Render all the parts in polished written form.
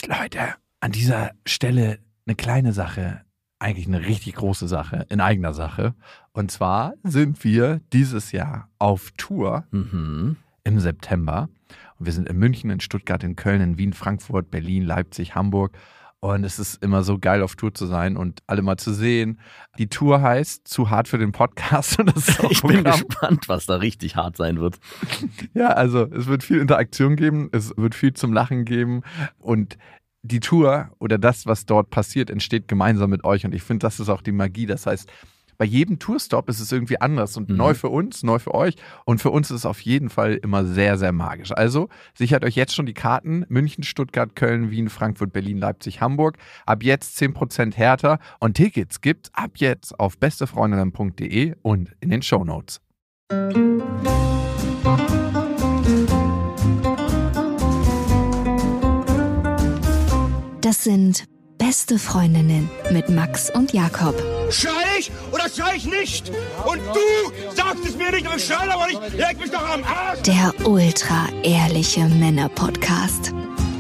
Leute, an dieser Stelle eine kleine Sache, eigentlich eine richtig große Sache, in eigener Sache. Und zwar sind wir dieses Jahr auf Tour im September. Und wir sind in München, in Stuttgart, in Köln, in Wien, Frankfurt, Berlin, Leipzig, Hamburg. Und es ist immer so geil, auf Tour zu sein und alle mal zu sehen. Die Tour heißt Zu hart für den Podcast. Und das ist auch ich bin gespannt, was da richtig hart sein wird. Ja, also es wird viel Interaktion geben, es wird viel zum Lachen geben und die Tour oder das, was dort passiert, entsteht gemeinsam mit euch und ich finde, das ist auch die Magie. Das heißt, bei jedem Tourstop ist es irgendwie anders und neu für uns, neu für euch und für uns ist es auf jeden Fall immer sehr, sehr magisch. Also sichert euch jetzt schon die Karten: München, Stuttgart, Köln, Wien, Frankfurt, Berlin, Leipzig, Hamburg. Ab jetzt 10% härter und Tickets gibt's ab jetzt auf bestefreundinnen.de und in den Shownotes. Das sind Beste Freundinnen mit Max und Jakob. Schrei ich oder schrei ich nicht? Und du sagst es mir nicht, aber ich schrei aber nicht. Leg mich doch am Arsch. Der ultra-ehrliche Männer-Podcast.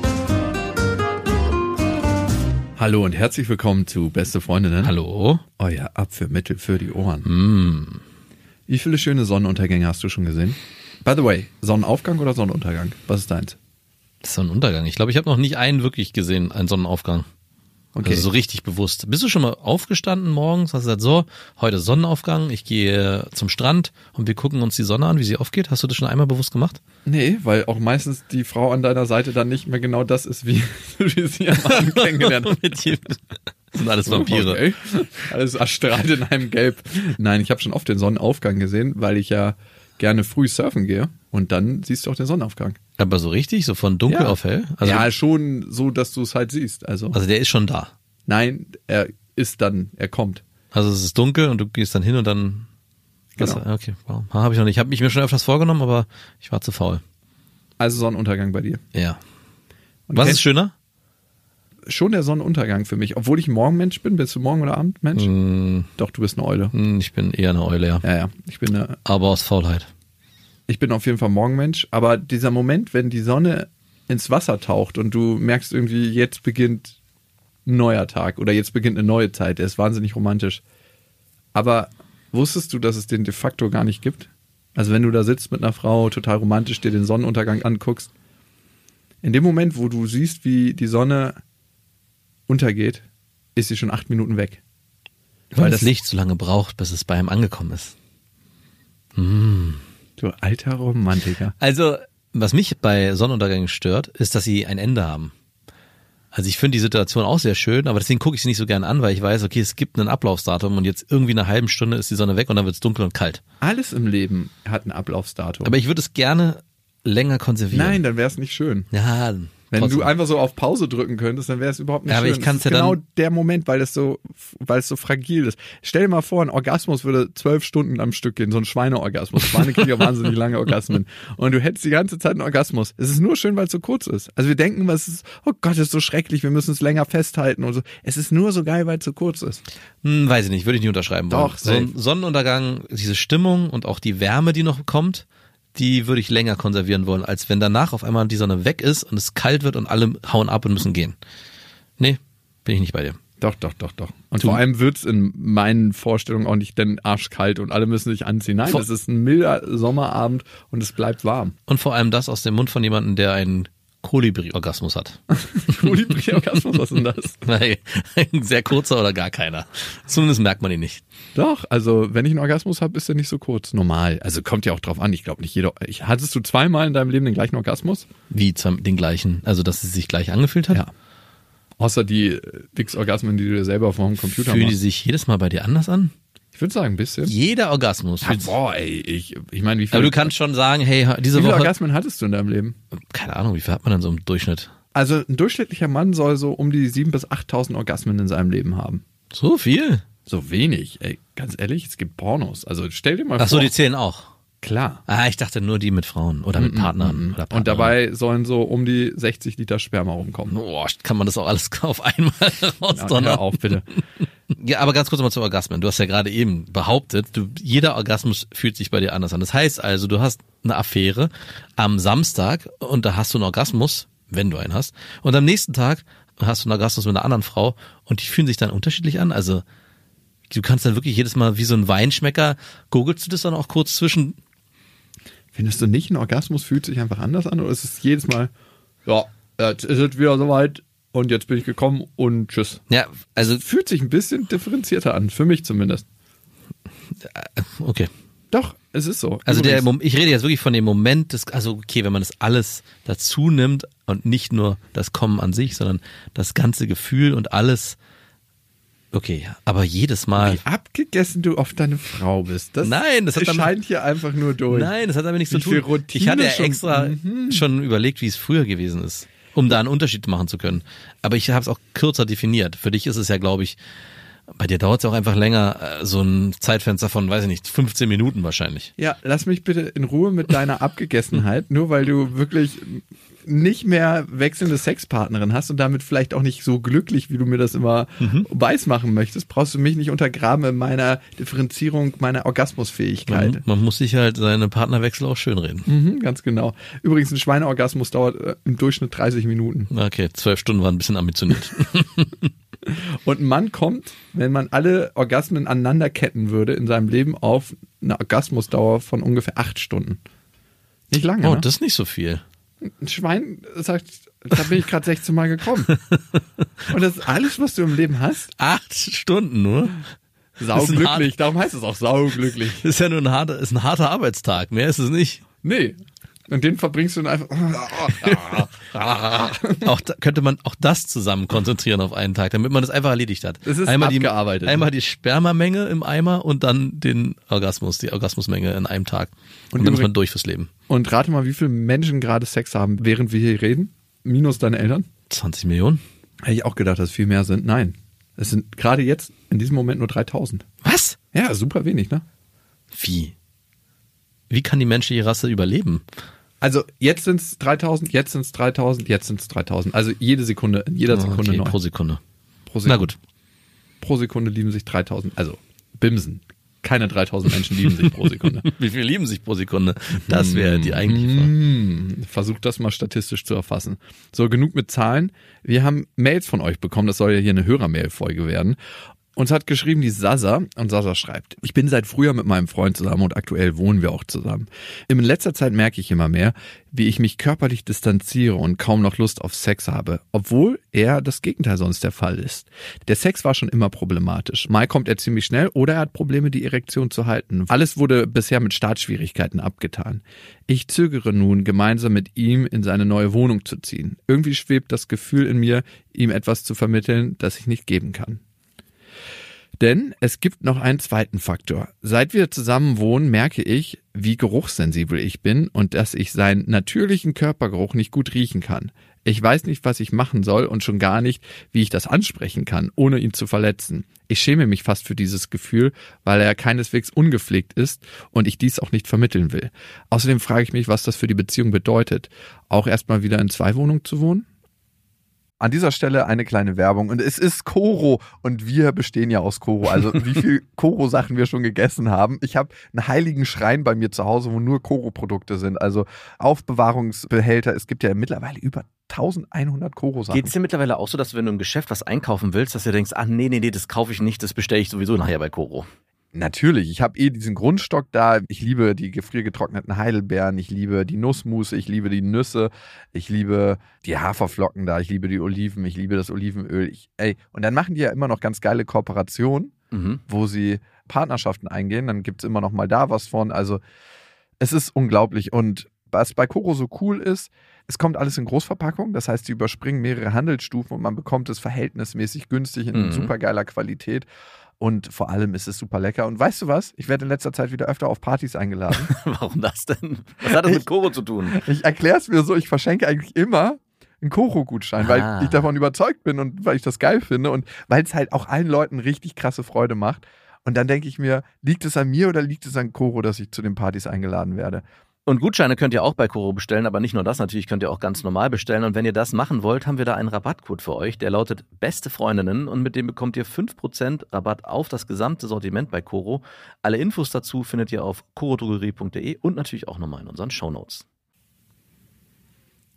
Hallo und herzlich willkommen zu Beste Freundinnen. Hallo. Euer Abführmittel für die Ohren. Wie viele schöne Sonnenuntergänge hast du schon gesehen? By the way, Sonnenaufgang oder Sonnenuntergang? Was ist deins? Sonnenuntergang. Ich glaube, ich habe noch nicht einen wirklich gesehen, einen Sonnenaufgang. Okay. Also so richtig bewusst. Bist du schon mal aufgestanden morgens, hast gesagt, so, heute Sonnenaufgang, ich gehe zum Strand und wir gucken uns die Sonne an, wie sie aufgeht? Hast du das schon einmal bewusst gemacht? Nee, weil auch meistens die Frau an deiner Seite dann nicht mehr genau das ist, wie sie am Abend kennengelernt hat. Das sind alles Vampire. Okay. Alles erstrahlt in einem Gelb. Nein, ich habe schon oft den Sonnenaufgang gesehen, weil ich ja gerne früh surfen gehe und dann siehst du auch den Sonnenaufgang. Aber so richtig? So von dunkel auf hell? Also, ja, schon so, dass du es halt siehst. Also der ist schon da? Nein, er kommt. Also es ist dunkel und du gehst dann hin und dann... Genau. Okay, wow. Habe ich noch nicht. Ich habe mich mir schon öfters vorgenommen, aber ich war zu faul. Also Sonnenuntergang bei dir. Ja. Und was ist schöner? Schon der Sonnenuntergang für mich. Obwohl ich ein Morgenmensch bin. Bist du Morgen- oder Abendmensch? Doch, du bist eine Eule. Ich bin eher eine Eule, ja. Ja. Aber aus Faulheit. Ich bin auf jeden Fall Morgenmensch. Aber dieser Moment, wenn die Sonne ins Wasser taucht und du merkst irgendwie, jetzt beginnt ein neuer Tag oder jetzt beginnt eine neue Zeit, der ist wahnsinnig romantisch. Aber wusstest du, dass es den de facto gar nicht gibt? Also wenn du da sitzt mit einer Frau, total romantisch dir den Sonnenuntergang anguckst, in dem Moment, wo du siehst, wie die Sonne untergeht, ist sie schon 8 Minuten weg. Weil das Licht so lange braucht, bis es bei ihm angekommen ist. Du alter Romantiker. Also, was mich bei Sonnenuntergängen stört, ist, dass sie ein Ende haben. Also ich finde die Situation auch sehr schön, aber deswegen gucke ich sie nicht so gern an, weil ich weiß, okay, es gibt ein Ablaufsdatum und jetzt irgendwie in einer halben Stunde ist die Sonne weg und dann wird es dunkel und kalt. Alles im Leben hat ein Ablaufsdatum. Aber ich würde es gerne länger konservieren. Nein, dann wäre es nicht schön. Ja, wenn trotzdem. Du einfach so auf Pause drücken könntest, dann wäre es überhaupt nicht schön. Aber ich kann's das ist ja genau dann der Moment, weil es so fragil ist. Stell dir mal vor, ein Orgasmus würde 12 Stunden am Stück gehen, so ein Schweineorgasmus. Schweine kriegen ja wahnsinnig lange Orgasmen. Und du hättest die ganze Zeit einen Orgasmus. Es ist nur schön, weil es so kurz ist. Also wir denken, was ist, oh Gott, das ist so schrecklich, wir müssen es länger festhalten und so. Es ist nur so geil, weil es so kurz ist. Weiß ich nicht, würde ich nicht unterschreiben wollen. Doch, so ein Sonnenuntergang, diese Stimmung und auch die Wärme, die noch kommt, die würde ich länger konservieren wollen, als wenn danach auf einmal die Sonne weg ist und es kalt wird und alle hauen ab und müssen gehen. Nee, bin ich nicht bei dir. Doch. Und vor allem wird's in meinen Vorstellungen auch nicht denn arschkalt und alle müssen sich anziehen. Nein, es ist ein milder Sommerabend und es bleibt warm. Und vor allem das aus dem Mund von jemandem, der einen Kolibri-Orgasmus hat. Kolibri-Orgasmus, was ist denn das? Nein, ein sehr kurzer oder gar keiner. Zumindest merkt man ihn nicht. Doch, also wenn ich einen Orgasmus habe, ist der nicht so kurz. Normal. Also kommt ja auch drauf an. Ich glaube nicht jeder. Hattest du zweimal in deinem Leben den gleichen Orgasmus? Wie den gleichen? Also dass es sich gleich angefühlt hat? Ja. Außer die Dix-Orgasmen, die du dir selber vom Computer Fühlen machst. die sich jedes Mal bei dir anders an? Ich würde sagen, ein bisschen. Jeder Orgasmus. Ja, boah, ey, ich meine, wie viele... Aber du kannst schon sagen, hey, wie viele Orgasmen hattest du in deinem Leben? Keine Ahnung, wie viel hat man denn so im Durchschnitt? Also ein durchschnittlicher Mann soll so um die 7.000 bis 8.000 Orgasmen in seinem Leben haben. So viel? So wenig, ey, ganz ehrlich, es gibt Pornos. Also stell dir mal vor. Ach so, die zählen auch. Klar. Ich dachte nur die mit Frauen oder mit Partnern. Oder Und dabei sollen so um die 60 Liter Sperma rumkommen. Boah, kann man das auch alles auf einmal rausdonnern? Ja, hör auf, bitte. Ja, aber ganz kurz mal zu Orgasmen. Du hast ja gerade eben behauptet, jeder Orgasmus fühlt sich bei dir anders an. Das heißt also, du hast eine Affäre am Samstag und da hast du einen Orgasmus wenn du einen hast. Und am nächsten Tag hast du einen Orgasmus mit einer anderen Frau und die fühlen sich dann unterschiedlich an. Also du kannst dann wirklich jedes Mal wie so ein Weinschmecker, gurgelst du das dann auch kurz zwischen. Findest du nicht, ein Orgasmus fühlt sich einfach anders an oder ist es jedes Mal, ja, jetzt ist es wieder soweit und jetzt bin ich gekommen und tschüss. Ja, also es fühlt sich ein bisschen differenzierter an, für mich zumindest. Okay. Doch, es ist so. Also ich rede jetzt wirklich von dem Moment, also okay, wenn man das alles dazu nimmt und nicht nur das Kommen an sich, sondern das ganze Gefühl und alles. Okay, aber jedes Mal. Wie abgegessen du auf deine Frau bist. Nein, das scheint hier einfach nur durch. Nein, das hat damit nichts zu tun. Ich hatte ja extra schon überlegt, wie es früher gewesen ist, um da einen Unterschied machen zu können. Aber ich habe es auch kürzer definiert. Für dich ist es ja, glaube ich, bei dir dauert es auch einfach länger, so ein Zeitfenster von, weiß ich nicht, 15 Minuten wahrscheinlich. Ja, lass mich bitte in Ruhe mit deiner Abgegessenheit, nur weil du wirklich nicht mehr wechselnde Sexpartnerin hast und damit vielleicht auch nicht so glücklich, wie du mir das immer weismachen möchtest, brauchst du mich nicht untergraben in meiner Differenzierung meiner Orgasmusfähigkeit. Man muss sich halt seine Partnerwechsel auch schönreden. Ganz genau. Übrigens, ein Schweineorgasmus dauert im Durchschnitt 30 Minuten. Okay, 12 Stunden waren ein bisschen ambitioniert. Und ein Mann kommt, wenn man alle Orgasmen aneinanderketten würde in seinem Leben, auf eine Orgasmusdauer von ungefähr 8 Stunden. Nicht lange, Oh, ne? das ist nicht so viel. Ein Schwein sagt, da bin ich gerade 16 Mal gekommen. Und das ist alles, was du im Leben hast? 8 Stunden nur? Sauglücklich, darum heißt es auch sauglücklich. Das ist ja nur ein harter Arbeitstag, mehr ist es nicht. Nee. Und den verbringst du dann einfach. Auch da könnte man auch das zusammen konzentrieren auf einen Tag, damit man das einfach erledigt hat. Das ist einmal abgearbeitet. Einmal die Spermamenge im Eimer und dann den Orgasmus, die Orgasmusmenge in einem Tag. Und dann ist man durch fürs Leben. Und rate mal, wie viele Menschen gerade Sex haben, während wir hier reden? Minus deine Eltern? 20 Millionen? Hätte ich auch gedacht, dass es viel mehr sind. Nein. Es sind gerade jetzt in diesem Moment nur 3000. Was? Ja, super wenig, ne? Wie? Wie kann die menschliche Rasse überleben? Also jetzt sind es 3000, jetzt sind es 3000, jetzt sind es 3000. Also jede Sekunde, in jeder Sekunde neu. Pro Sekunde. Pro Sekunde. Na gut. Pro Sekunde lieben sich 3000, also Bimsen. Keine 3000 Menschen lieben sich pro Sekunde. Wie viel lieben sich pro Sekunde? Das wäre die eigentliche Frage. Versucht das mal statistisch zu erfassen. So, genug mit Zahlen. Wir haben Mails von euch bekommen, das soll ja hier eine Hörermail-Folge werden. Uns hat geschrieben die Sasa und Sasa schreibt: Ich bin seit Frühjahr mit meinem Freund zusammen und aktuell wohnen wir auch zusammen. In letzter Zeit merke ich immer mehr, wie ich mich körperlich distanziere und kaum noch Lust auf Sex habe, obwohl eher das Gegenteil sonst der Fall ist. Der Sex war schon immer problematisch. Mal kommt er ziemlich schnell oder er hat Probleme, die Erektion zu halten. Alles wurde bisher mit Startschwierigkeiten abgetan. Ich zögere nun, gemeinsam mit ihm in seine neue Wohnung zu ziehen. Irgendwie schwebt das Gefühl in mir, ihm etwas zu vermitteln, das ich nicht geben kann. Denn es gibt noch einen zweiten Faktor. Seit wir zusammen wohnen, merke ich, wie geruchssensibel ich bin und dass ich seinen natürlichen Körpergeruch nicht gut riechen kann. Ich weiß nicht, was ich machen soll und schon gar nicht, wie ich das ansprechen kann, ohne ihn zu verletzen. Ich schäme mich fast für dieses Gefühl, weil er keineswegs ungepflegt ist und ich dies auch nicht vermitteln will. Außerdem frage ich mich, was das für die Beziehung bedeutet. Auch erstmal wieder in 2 Wohnungen zu wohnen? An dieser Stelle eine kleine Werbung und es ist Koro und wir bestehen ja aus Koro, also wie viel Koro-Sachen wir schon gegessen haben. Ich habe einen heiligen Schrein bei mir zu Hause, wo nur Koro-Produkte sind, also Aufbewahrungsbehälter. Es gibt ja mittlerweile über 1100 Koro-Sachen. Geht es dir mittlerweile auch so, dass wenn du im Geschäft was einkaufen willst, dass du denkst, ach nee, das kaufe ich nicht, das bestelle ich sowieso nachher bei Koro? Natürlich, ich habe diesen Grundstock da. Ich liebe die gefriergetrockneten Heidelbeeren, ich liebe die Nussmusse, ich liebe die Nüsse, ich liebe die Haferflocken da, ich liebe die Oliven, ich liebe das Olivenöl. Und dann machen die ja immer noch ganz geile Kooperationen, wo sie Partnerschaften eingehen. Dann gibt es immer noch mal da was von. Also es ist unglaublich. Und was bei Koro so cool ist, es kommt alles in Großverpackung. Das heißt, sie überspringen mehrere Handelsstufen und man bekommt es verhältnismäßig günstig in super geiler Qualität. Und vor allem ist es super lecker. Und weißt du was? Ich werde in letzter Zeit wieder öfter auf Partys eingeladen. Warum das denn? Was hat das mit Koro zu tun? Ich erkläre es mir so, ich verschenke eigentlich immer einen Koro-Gutschein, weil ich davon überzeugt bin und weil ich das geil finde und weil es halt auch allen Leuten richtig krasse Freude macht. Und dann denke ich mir, liegt es an mir oder liegt es an Koro, dass ich zu den Partys eingeladen werde? Und Gutscheine könnt ihr auch bei Koro bestellen, aber nicht nur das, natürlich könnt ihr auch ganz normal bestellen. Und wenn ihr das machen wollt, haben wir da einen Rabattcode für euch, der lautet Beste Freundinnen und mit dem bekommt ihr 5% Rabatt auf das gesamte Sortiment bei Koro. Alle Infos dazu findet ihr auf korodrogerie.de und natürlich auch nochmal in unseren Shownotes.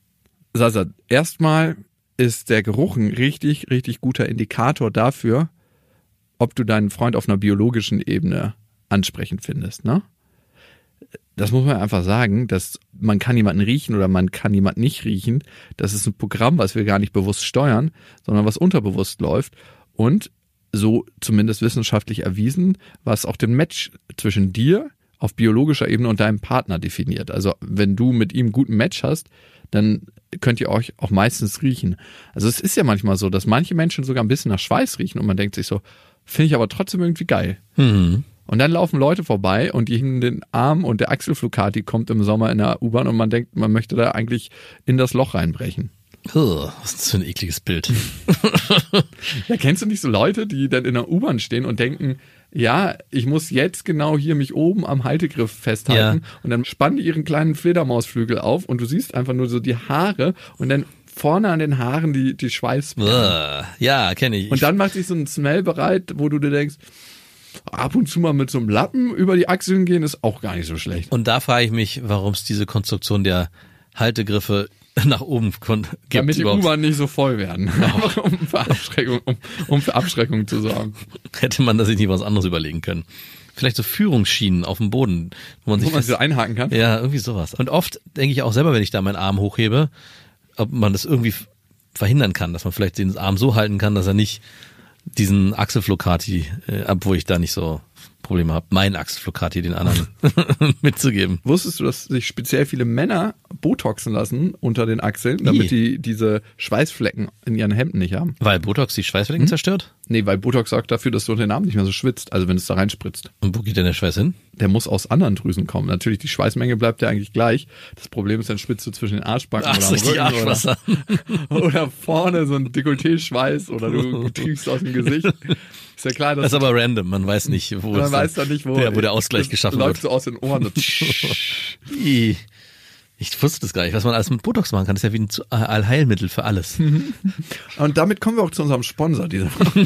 Sasa, erstmal ist der Geruch ein richtig, richtig guter Indikator dafür, ob du deinen Freund auf einer biologischen Ebene ansprechend findest, ne? Das muss man einfach sagen, dass man kann jemanden riechen oder man kann jemanden nicht riechen. Das ist ein Programm, was wir gar nicht bewusst steuern, sondern was unterbewusst läuft und so zumindest wissenschaftlich erwiesen, was auch den Match zwischen dir auf biologischer Ebene und deinem Partner definiert. Also wenn du mit ihm einen guten Match hast, dann könnt ihr euch auch meistens riechen. Also es ist ja manchmal so, dass manche Menschen sogar ein bisschen nach Schweiß riechen und man denkt sich so, finde ich aber trotzdem irgendwie geil. Mhm. Und dann laufen Leute vorbei und die hingen den Arm und der Achselflugkati kommt im Sommer in der U-Bahn und man denkt, man möchte da eigentlich in das Loch reinbrechen. Was ist das für ein ekliges Bild? Ja, kennst du nicht so Leute, die dann in der U-Bahn stehen und denken, ja, ich muss jetzt genau hier mich oben am Haltegriff festhalten und dann spannen die ihren kleinen Fledermausflügel auf und du siehst einfach nur so die Haare und dann vorne an den Haaren die Schweißperlen. Ja, kenne ich. Und dann macht sich so ein Smell bereit, wo du dir denkst, ab und zu mal mit so einem Lappen über die Achseln gehen, ist auch gar nicht so schlecht. Und da frage ich mich, warum es diese Konstruktion der Haltegriffe nach oben gibt. Damit die U-Bahn nicht so voll werden. Einfach um für Abschreckung zu sorgen. Hätte man da sich nicht was anderes überlegen können. Vielleicht so Führungsschienen auf dem Boden, wo man sich so einhaken kann. Ja, irgendwie sowas. Und oft denke ich auch selber, wenn ich da meinen Arm hochhebe, ob man das irgendwie verhindern kann, dass man vielleicht den Arm so halten kann, dass er nicht diesen Achselflokati, obwohl ich da nicht so Probleme habe, meinen Achselflokati den anderen mitzugeben. Wusstest du, dass sich speziell viele Männer Botoxen lassen unter den Achseln, damit die diese Schweißflecken in ihren Hemden nicht haben? Weil Botox die Schweißflecken zerstört? Nee, weil Botox sorgt dafür, dass du unter den Armen nicht mehr so schwitzt, also wenn es da reinspritzt. Und wo geht denn der Schweiß hin? Der muss aus anderen Drüsen kommen. Natürlich, die Schweißmenge bleibt ja eigentlich gleich. Das Problem ist, dann schwitzt du zwischen den Arschbacken oder am Rücken oder vorne so ein Dekolleté-Schweiß oder du triefst aus dem Gesicht. Ist ja klar, das ist aber random, man weiß nicht, wo der Ausgleich geschaffen wird. Läuft so aus den Ohren. Ich wusste das gar nicht, was man alles mit Botox machen kann. Das ist ja wie ein Allheilmittel für alles. Und damit kommen wir auch zu unserem Sponsor dieser Woche.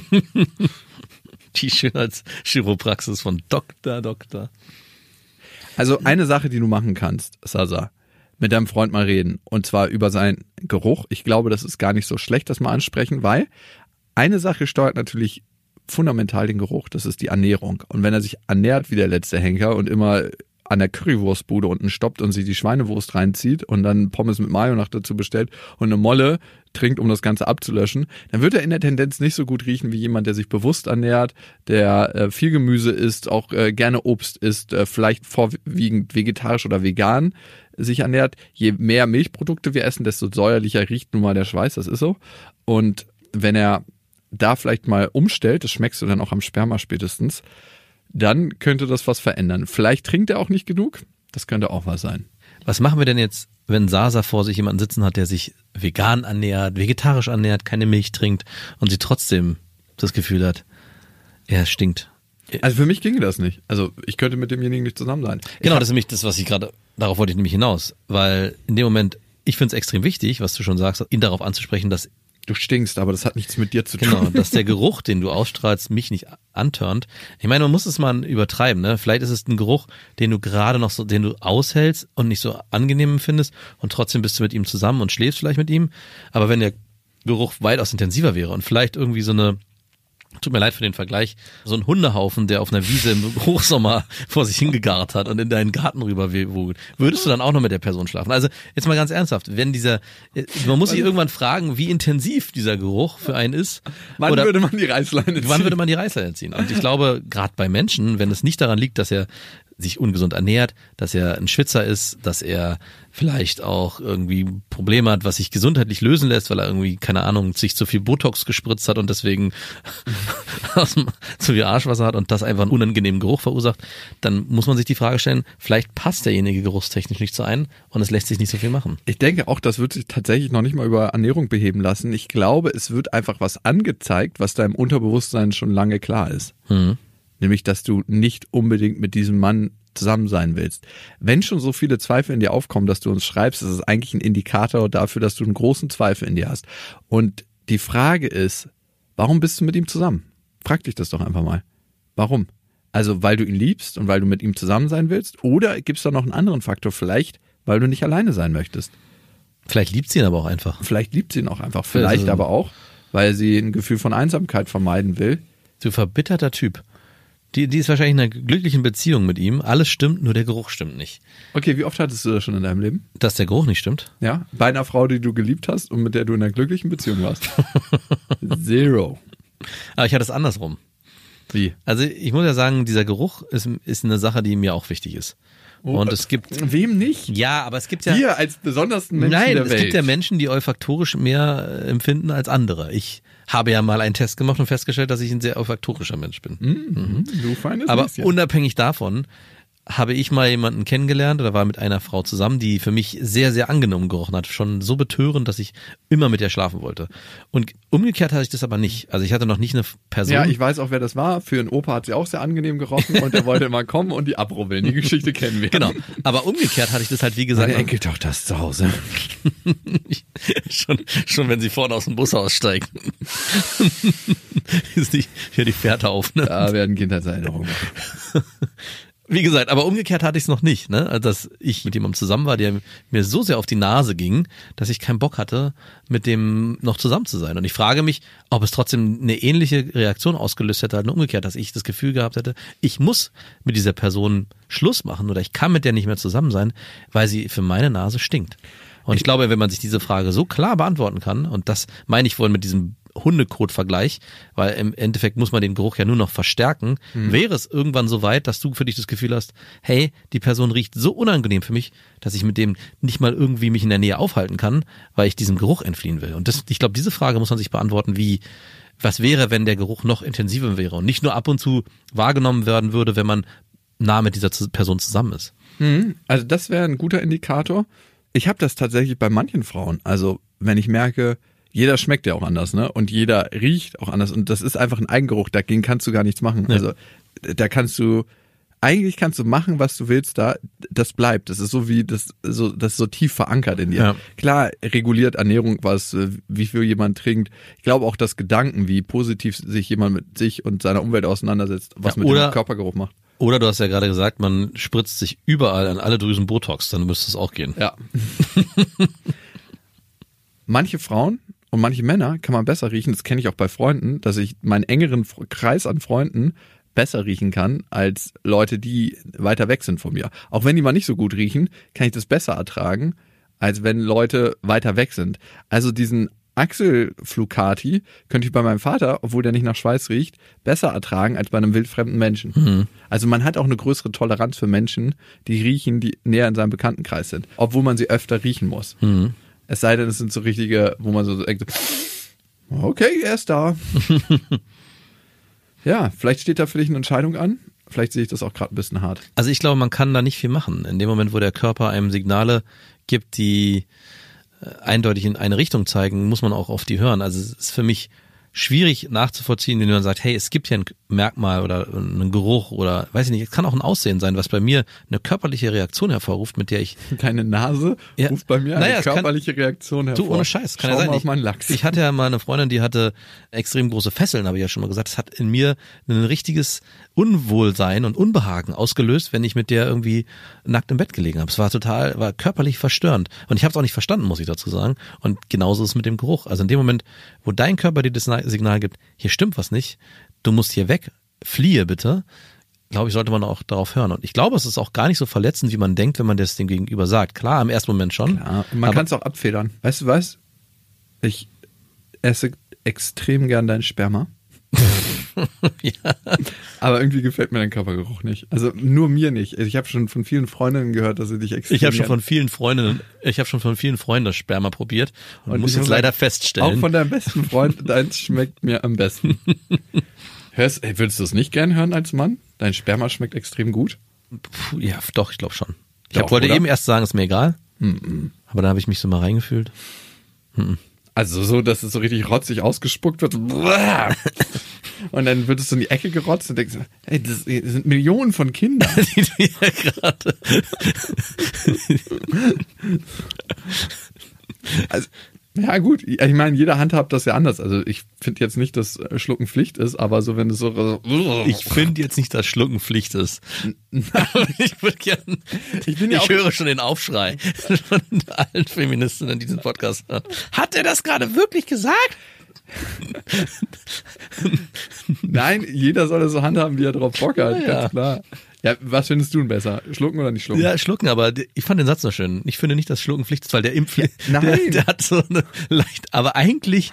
Die Schönheitschiropraxis von Dr. Also eine Sache, die du machen kannst, Sasa, mit deinem Freund mal reden. Und zwar über seinen Geruch. Ich glaube, das ist gar nicht so schlecht, das mal ansprechen, weil eine Sache steuert natürlich fundamental den Geruch. Das ist die Ernährung. Und wenn er sich ernährt wie der letzte Henker und immer an der Currywurstbude unten stoppt und sich die Schweinewurst reinzieht und dann Pommes mit Mayo noch dazu bestellt und eine Molle trinkt, um das Ganze abzulöschen, dann wird er in der Tendenz nicht so gut riechen wie jemand, der sich bewusst ernährt, der viel Gemüse isst, auch gerne Obst isst, vielleicht vorwiegend vegetarisch oder vegan sich ernährt. Je mehr Milchprodukte wir essen, desto säuerlicher riecht nun mal der Schweiß, das ist so. Und wenn er da vielleicht mal umstellt, das schmeckst du dann auch am Sperma spätestens, dann könnte das was verändern. Vielleicht trinkt er auch nicht genug, das könnte auch was sein. Was machen wir denn jetzt, wenn Sasa vor sich jemanden sitzen hat, der sich vegan ernährt, vegetarisch ernährt, keine Milch trinkt und sie trotzdem das Gefühl hat, er stinkt? Also für mich ginge das nicht. Also ich könnte mit demjenigen nicht zusammen sein. Genau, das ist nämlich das, was ich gerade, darauf wollte ich nämlich hinaus, weil in dem Moment, ich finde es extrem wichtig, was du schon sagst, ihn darauf anzusprechen, dass du stinkst, aber das hat nichts mit dir zu tun. Genau, dass der Geruch, den du ausstrahlst, mich nicht antörnt. Ich meine, man muss es mal übertreiben, ne? Vielleicht ist es ein Geruch, den du gerade noch so, den du aushältst und nicht so angenehm empfindest und trotzdem bist du mit ihm zusammen und schläfst vielleicht mit ihm. Aber wenn der Geruch weitaus intensiver wäre und vielleicht irgendwie so eine, tut mir leid für den Vergleich, so ein Hundehaufen, der auf einer Wiese im Hochsommer vor sich hingegart hat und in deinen Garten rüber wogelt, würdest du dann auch noch mit der Person schlafen? Also jetzt mal ganz ernsthaft, wenn man muss sich irgendwann fragen, wie intensiv dieser Geruch für einen ist. Wann würde man die Reißleine ziehen? Wann würde man die Reißleine ziehen? Und ich glaube, gerade bei Menschen, wenn es nicht daran liegt, dass er sich ungesund ernährt, dass er ein Schwitzer ist, dass er vielleicht auch irgendwie Probleme hat, was sich gesundheitlich lösen lässt, weil er irgendwie, keine Ahnung, sich zu viel Botox gespritzt hat und deswegen zu viel Arschwasser hat und das einfach einen unangenehmen Geruch verursacht, dann muss man sich die Frage stellen, vielleicht passt derjenige geruchstechnisch nicht zu einem und es lässt sich nicht so viel machen. Ich denke auch, das wird sich tatsächlich noch nicht mal über Ernährung beheben lassen. Ich glaube, es wird einfach was angezeigt, was deinem Unterbewusstsein schon lange klar ist. Nämlich, dass du nicht unbedingt mit diesem Mann zusammen sein willst. Wenn schon so viele Zweifel in dir aufkommen, dass du uns schreibst, ist es eigentlich ein Indikator dafür, dass du einen großen Zweifel in dir hast. Und die Frage ist, warum bist du mit ihm zusammen? Frag dich das doch einfach mal. Warum? Also, weil du ihn liebst und weil du mit ihm zusammen sein willst? Oder gibt es da noch einen anderen Faktor? Vielleicht, weil du nicht alleine sein möchtest? Vielleicht liebt sie ihn aber auch einfach. Vielleicht liebt sie ihn auch einfach. Vielleicht aber auch, weil sie ein Gefühl von Einsamkeit vermeiden will. Du verbitterter Typ. Die ist wahrscheinlich in einer glücklichen Beziehung mit ihm. Alles stimmt, nur der Geruch stimmt nicht. Okay, wie oft hattest du das schon in deinem Leben? Dass der Geruch nicht stimmt? Ja, bei einer Frau, die du geliebt hast und mit der du in einer glücklichen Beziehung warst. 0. Aber ich hatte es andersrum. Wie? Also ich muss ja sagen, dieser Geruch ist eine Sache, die mir auch wichtig ist. Und es gibt... Wem nicht? Ja, aber es gibt ja... Hier als besondersten Menschen der Welt. Nein, es gibt ja Menschen, die olfaktorisch mehr empfinden als andere. Ich habe ja mal einen Test gemacht und festgestellt, dass ich ein sehr olfaktorischer Mensch bin. Du feines Aber Näschen. unabhängig davon habe ich mal jemanden kennengelernt oder war mit einer Frau zusammen, die für mich sehr, sehr angenehm gerochen hat. Schon so betörend, dass ich immer mit ihr schlafen wollte. Und umgekehrt hatte ich das aber nicht. Also ich hatte noch nicht eine Person. Ja, ich weiß auch, wer das war. Für einen Opa hat sie auch sehr angenehm gerochen und der wollte mal kommen und die abrubbeln. Die Geschichte kennen wir. Genau. Aber umgekehrt hatte ich das halt, wie gesagt. Meine Enkeltochter ist zu Hause. schon wenn sie vorne aus dem Bus aussteigt. Ist nicht hier die Fährte auf, ne? Da werden Kindheitserinnerungen. Wie gesagt, aber umgekehrt hatte ich es noch nicht, ne? Also, dass ich mit jemandem zusammen war, der mir so sehr auf die Nase ging, dass ich keinen Bock hatte, mit dem noch zusammen zu sein. Und ich frage mich, ob es trotzdem eine ähnliche Reaktion ausgelöst hätte, halt nur umgekehrt, dass ich das Gefühl gehabt hätte, ich muss mit dieser Person Schluss machen oder ich kann mit der nicht mehr zusammen sein, weil sie für meine Nase stinkt. Und ich glaube, wenn man sich diese Frage so klar beantworten kann, und das meine ich wohl mit diesem Hundekot-Vergleich, weil im Endeffekt muss man den Geruch ja nur noch verstärken, wäre es irgendwann so weit, dass du für dich das Gefühl hast, hey, die Person riecht so unangenehm für mich, dass ich mit dem nicht mal irgendwie mich in der Nähe aufhalten kann, weil ich diesem Geruch entfliehen will. Und ich glaube, diese Frage muss man sich beantworten, was wäre, wenn der Geruch noch intensiver wäre und nicht nur ab und zu wahrgenommen werden würde, wenn man nah mit dieser Person zusammen ist. Also das wäre ein guter Indikator. Ich habe das tatsächlich bei manchen Frauen. Also wenn ich merke, jeder schmeckt ja auch anders, ne? Und jeder riecht auch anders. Und das ist einfach ein Eigengeruch, dagegen kannst du gar nichts machen. Ja. Also da kannst du machen, was du willst, das bleibt. Das ist so wie, das ist so tief verankert in dir. Ja. Klar, reguliert Ernährung wie viel jemand trinkt. Ich glaube auch, dass Gedanken, wie positiv sich jemand mit sich und seiner Umwelt auseinandersetzt, was mit dem Körpergeruch macht. Oder du hast ja gerade gesagt, man spritzt sich überall an alle Drüsen Botox, dann müsste es auch gehen. Ja. Manche Frauen und manche Männer kann man besser riechen. Das kenne ich auch bei Freunden, dass ich meinen engeren Kreis an Freunden besser riechen kann als Leute, die weiter weg sind von mir. Auch wenn die mal nicht so gut riechen, kann ich das besser ertragen, als wenn Leute weiter weg sind. Also diesen Achselflukati könnte ich bei meinem Vater, obwohl der nicht nach Schweiß riecht, besser ertragen als bei einem wildfremden Menschen. Also man hat auch eine größere Toleranz für Menschen, die riechen, die näher in seinem Bekanntenkreis sind, obwohl man sie öfter riechen muss. Es sei denn, es sind so richtige, wo man so denkt, okay, er ist da. Ja, vielleicht steht da für dich eine Entscheidung an. Vielleicht sehe ich das auch gerade ein bisschen hart. Also ich glaube, man kann da nicht viel machen. In dem Moment, wo der Körper einem Signale gibt, die eindeutig in eine Richtung zeigen, muss man auch auf die hören. Also es ist für mich schwierig nachzuvollziehen, wenn man sagt, hey, es gibt hier ein Merkmal oder einen Geruch oder weiß ich nicht, es kann auch ein Aussehen sein, was bei mir eine körperliche Reaktion hervorruft, mit der ich... Deine Nase ruft bei mir eine körperliche Reaktion hervor. Du, ohne Scheiß, kann ja sein. Schau mal auf meinen Lachs. Ich hatte ja mal eine Freundin, die hatte extrem große Fesseln, habe ich ja schon mal gesagt. Das hat in mir ein richtiges Unwohlsein und Unbehagen ausgelöst, wenn ich mit der irgendwie nackt im Bett gelegen habe. Es war körperlich verstörend. Und ich habe es auch nicht verstanden, muss ich dazu sagen. Und genauso ist es mit dem Geruch. Also in dem Moment, wo dein Körper dir das Signal gibt, hier stimmt was nicht, du musst hier weg, fliehe bitte, glaube ich, sollte man auch darauf hören. Und ich glaube, es ist auch gar nicht so verletzend, wie man denkt, wenn man das dem Gegenüber sagt. Klar, im ersten Moment schon. Klar, man kann es auch abfedern. Weißt du was? Ich esse extrem gern dein Sperma. Ja. Aber irgendwie gefällt mir dein Körpergeruch nicht. Also nur mir nicht. Ich habe schon von vielen Freundinnen gehört, dass sie dich extrem Ich habe schon von vielen Freunden das Sperma probiert und muss jetzt leider feststellen. Auch von deinem besten Freund, deins schmeckt mir am besten. Würdest du es nicht gern hören als Mann? Dein Sperma schmeckt extrem gut? Puh, ja, doch, ich glaube schon. Ich Doch, wollte oder? eben erst sagen, ist mir egal. Aber dann habe ich mich so mal reingefühlt. Also so, dass es so richtig rotzig ausgespuckt wird. Und dann wird es so in die Ecke gerotzt und denkst, ey, das sind Millionen von Kindern. Die ja gerade. Also, Ja gut, ich meine, jeder handhabt das ja anders. Also ich finde jetzt nicht, dass Schlucken Pflicht ist, aber so wenn es so... Ich finde jetzt nicht, dass Schlucken Pflicht ist. Ich würde gerne... Ich höre schon den Aufschrei von allen Feministinnen, die diesen Podcast hören. Hat er das gerade wirklich gesagt? Nein, jeder soll das so handhaben, wie er drauf Bock hat, Ja. ganz klar. Ja, was findest du denn besser? Schlucken oder nicht schlucken? Ja, schlucken, aber ich fand den Satz noch schön. Ich finde nicht, dass Schlucken Pflicht ist, weil der nein. der hat so eine leicht, aber eigentlich...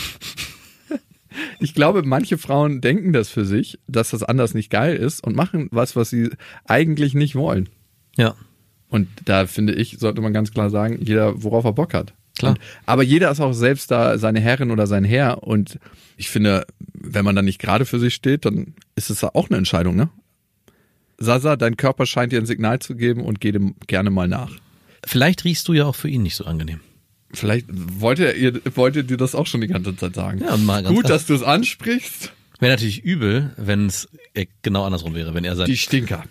Ich glaube, manche Frauen denken das für sich, dass das anders nicht geil ist und machen was sie eigentlich nicht wollen. Ja, Und da finde ich, sollte man ganz klar sagen, jeder, worauf er Bock hat. klar. Aber jeder ist auch selbst da seine Herrin oder sein Herr. Und ich finde, wenn man dann nicht gerade für sich steht, dann ist es auch eine Entscheidung, ne? Sasa, dein Körper scheint dir ein Signal zu geben und geh dem gerne mal nach. Vielleicht riechst du ja auch für ihn nicht so angenehm. Vielleicht wolltet ihr das auch schon die ganze Zeit sagen. Ja, mal ganz Gut, klar. dass du es ansprichst. Wäre natürlich übel, wenn es genau andersrum wäre, wenn er sagt... Die Stinker.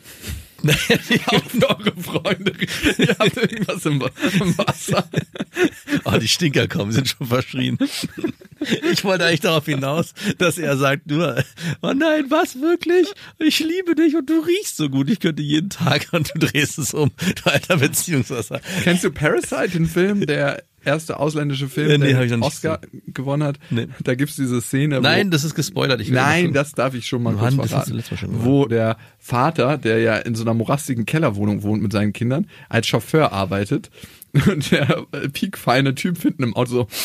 Auch eure Freunde. Ihr habt irgendwas im Wasser. Oh, die Stinker kommen, sind schon verschrien. Ich wollte eigentlich darauf hinaus, dass er sagt nur, oh nein, was wirklich? Ich liebe dich und du riechst so gut. Ich könnte jeden Tag und du drehst es um. Du alter Beziehungswasser. Kennst du Parasite, den Film, der erste ausländische Film, Nee, hab der ich noch nicht Oscar gewonnen hat? Nee. Da gibt's diese Szene, Nein, das ist gespoilert. Ich will Nein, schon- das darf ich schon mal Wann? kurz Das hast du verraten. letztes Mal schon gemacht. Wo der Vater, der ja in so einer morastigen Kellerwohnung wohnt mit seinen Kindern, als Chauffeur arbeitet und der piekfeine Typ hinten im Auto so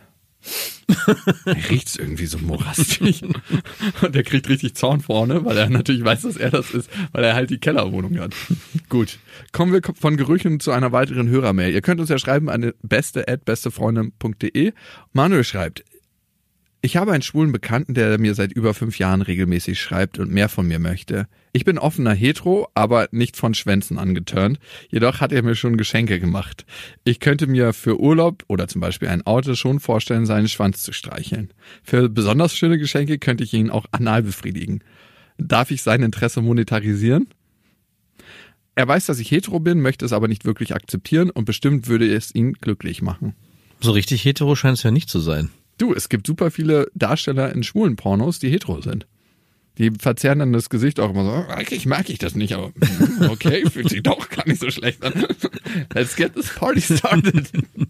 riecht's irgendwie so morastig. Und der kriegt richtig Zorn vorne, weil er natürlich weiß, dass er das ist, weil er halt die Kellerwohnung hat. Gut. Kommen wir von Gerüchen zu einer weiteren Hörermail. Ihr könnt uns ja schreiben an beste@bestefreundin.de. Manuel schreibt: Ich habe einen schwulen Bekannten, der mir seit über 5 Jahren regelmäßig schreibt und mehr von mir möchte. Ich bin offener Hetero, aber nicht von Schwänzen angeturnt. Jedoch hat er mir schon Geschenke gemacht. Ich könnte mir für Urlaub oder zum Beispiel ein Auto schon vorstellen, seinen Schwanz zu streicheln. Für besonders schöne Geschenke könnte ich ihn auch anal befriedigen. Darf ich sein Interesse monetarisieren? Er weiß, dass ich hetero bin, möchte es aber nicht wirklich akzeptieren und bestimmt würde es ihn glücklich machen. So richtig hetero scheint es ja nicht zu sein. Du, es gibt super viele Darsteller in schwulen Pornos, die hetero sind. Die verzerren dann das Gesicht auch immer so, eigentlich mag ich das nicht, aber okay, fühlt sich doch gar nicht so schlecht an. Let's get this party started.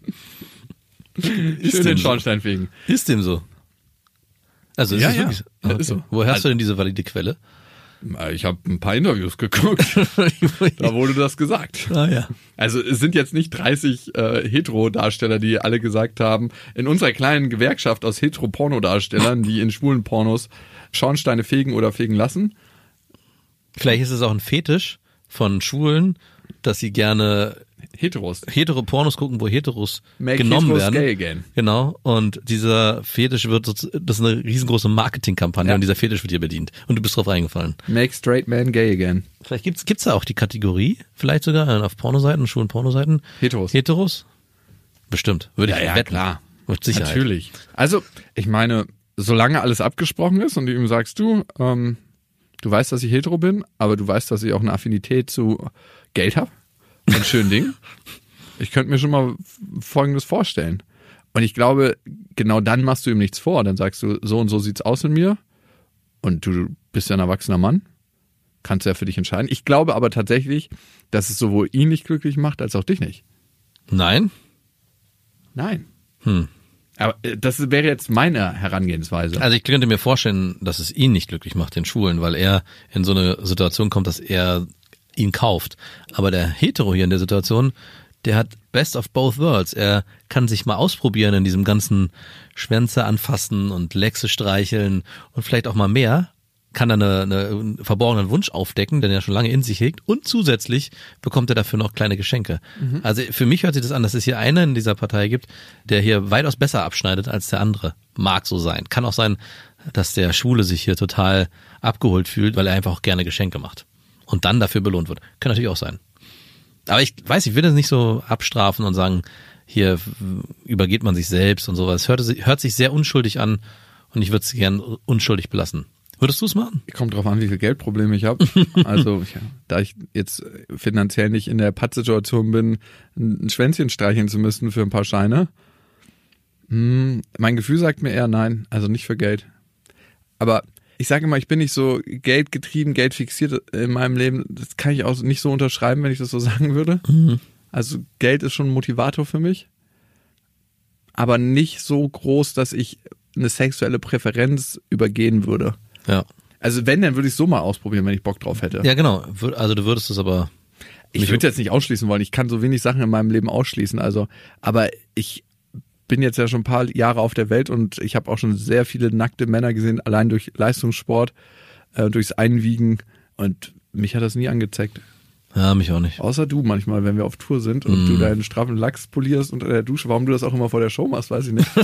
Schön dem den so? Schornstein fegen. Ist dem so? Also ist Ja, es ja. wirklich Ja, ist so. Woher hast Also- du denn diese valide Quelle? Ich habe ein paar Interviews geguckt, da wurde das gesagt. Ah ja. Also es sind jetzt nicht 30 Hetero-Darsteller, die alle gesagt haben, in unserer kleinen Gewerkschaft aus Hetero-Pornodarstellern, die in schwulen Pornos Schornsteine fegen oder fegen lassen. Vielleicht ist es auch ein Fetisch von Schwulen, dass sie gerne Heteros. Pornos gucken, wo Heteros Make genommen Heteros werden. gay again. Genau. Und dieser Fetisch wird, das ist eine riesengroße Marketingkampagne Ja. und dieser Fetisch wird hier bedient. Und du bist drauf reingefallen. Make straight man gay again. Vielleicht gibt's da auch die Kategorie, vielleicht sogar auf Pornoseiten, schwulen Pornoseiten. Heteros. Heteros? Bestimmt. Würde ich wetten. klar. Mit Sicherheit. Natürlich. Also, ich meine, solange alles abgesprochen ist und du ihm sagst, du weißt, dass ich hetero bin, aber du weißt, dass ich auch eine Affinität zu Geld habe und schönen Dingen. Ich könnte mir schon mal Folgendes vorstellen. Und ich glaube, genau dann machst du ihm nichts vor. Dann sagst du, so und so sieht's aus in mir. Und du bist ja ein erwachsener Mann. Kannst ja für dich entscheiden. Ich glaube aber tatsächlich, dass es sowohl ihn nicht glücklich macht, als auch dich nicht. Nein? Nein. Aber das wäre jetzt meine Herangehensweise. Also ich könnte mir vorstellen, dass es ihn nicht glücklich macht, den Schwulen, weil er in so eine Situation kommt, dass er ihn kauft. Aber der Hetero hier in der Situation, der hat best of both worlds. Er kann sich mal ausprobieren in diesem ganzen Schwänze anfassen und Lechse streicheln und vielleicht auch mal mehr. Kann dann einen verborgenen Wunsch aufdecken, den er schon lange in sich hegt. Und zusätzlich bekommt er dafür noch kleine Geschenke. Also für mich hört sich das an, dass es hier einen in dieser Partei gibt, der hier weitaus besser abschneidet als der andere. Mag so sein. Kann auch sein, dass der Schwule sich hier total abgeholt fühlt, weil er einfach auch gerne Geschenke macht. Und dann dafür belohnt wird. Kann natürlich auch sein. Aber ich weiß, ich will das nicht so abstrafen und sagen, hier übergeht man sich selbst und sowas. Hört sich sehr unschuldig an und ich würde es gern unschuldig belassen. Würdest du es machen? Kommt drauf an, wie viel Geldprobleme ich habe. Also, ja, da ich jetzt finanziell nicht in der Pattsituation bin, ein Schwänzchen streicheln zu müssen für ein paar Scheine, Mein Gefühl sagt mir eher nein, also nicht für Geld. Aber ich sage immer, ich bin nicht so geldgetrieben, geldfixiert in meinem Leben. Das kann ich auch nicht so unterschreiben, wenn ich das so sagen würde. Also Geld ist schon ein Motivator für mich. Aber nicht so groß, dass ich eine sexuelle Präferenz übergehen würde. Ja. Also wenn, dann würde ich es so mal ausprobieren, wenn ich Bock drauf hätte. Ja, genau. Also du würdest es aber... Ich würde jetzt nicht ausschließen wollen. Ich kann so wenig Sachen in meinem Leben ausschließen. Also, aber ich bin jetzt ja schon ein paar Jahre auf der Welt und ich habe auch schon sehr viele nackte Männer gesehen, allein durch Leistungssport, durchs Einwiegen, und mich hat das nie angezeigt. Ja, mich auch nicht. Außer du manchmal, wenn wir auf Tour sind und du deinen straffen Lachs polierst unter der Dusche. Warum du das auch immer vor der Show machst, weiß ich nicht.